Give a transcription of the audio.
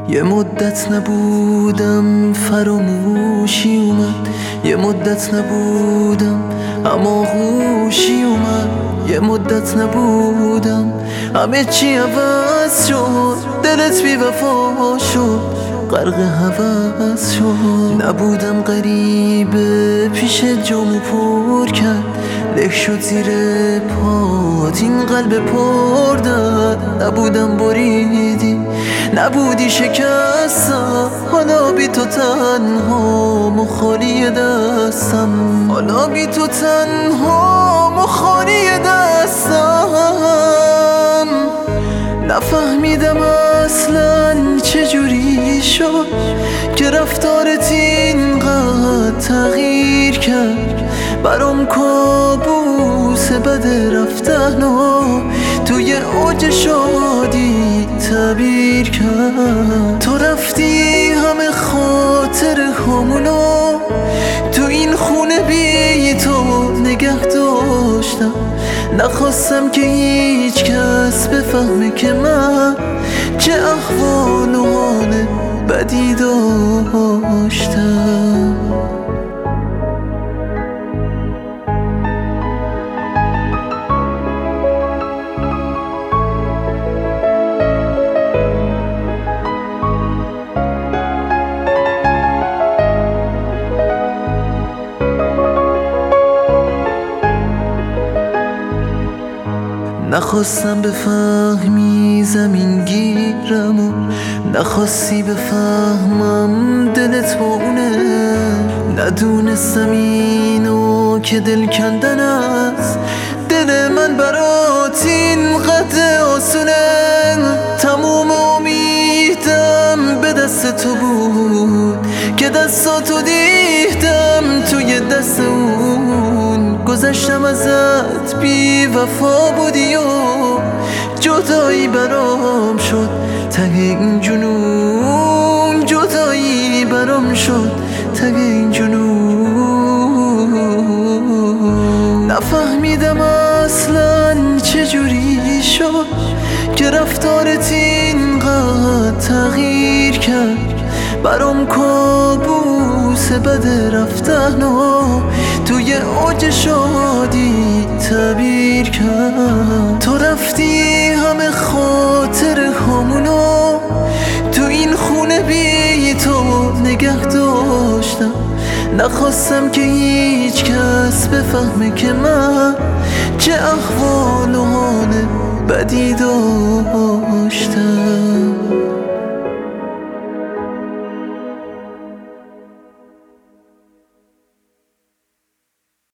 یه مدت نبودم فراموشی اومد، یه مدت نبودم اما غوشی اومد، یه مدت نبودم همه چی عوض شد، دلت بی وفا شد، غرق هوس شد. نبودم غریبه پیش جامو پر کرد، له شد زیر پات این قلب پر داد. نبودم بریدی نبودی شکستم، حالا بی تو تنها مخالی دستم، حالا بی تو تنها مخالی دستم. نفهمیدم اصلا چجوری شد که رفتارت اینقدر تغییر کرد، برام کابوس بد رفتن و توی اوج شادی تعبیر کرد. تو رفتی همه خاطر همونو تو این خونه بی تو نگه داشتم، نخواستم که هیچ کس بفهمه که من چه احوال و حال بدی داشتم. نخواستم بفهمی زمین گیرم و نخواستی بفهمم دلت با اونه، ندونستم اینو که دل کندن است دل من برات اینقدر آسونه. تموم امیدم به دست تو بود که دستاتو دیدم توی دست اون، گذشتم ازت بی وفا بودی و جدایی برام شد ته این جنون، جدایی برام شد ته این جنون. نفهمیدم اصلا چجوری شد که رفتارت اینقدر تغییر کرد، برام کابوس بد رفتن و توی اوج شادی تعبیر کرد. تو رفتی همه خاطر همونو تو این خونه بی تو نگه داشتم، نخواستم که هیچ کس بفهمه که من چه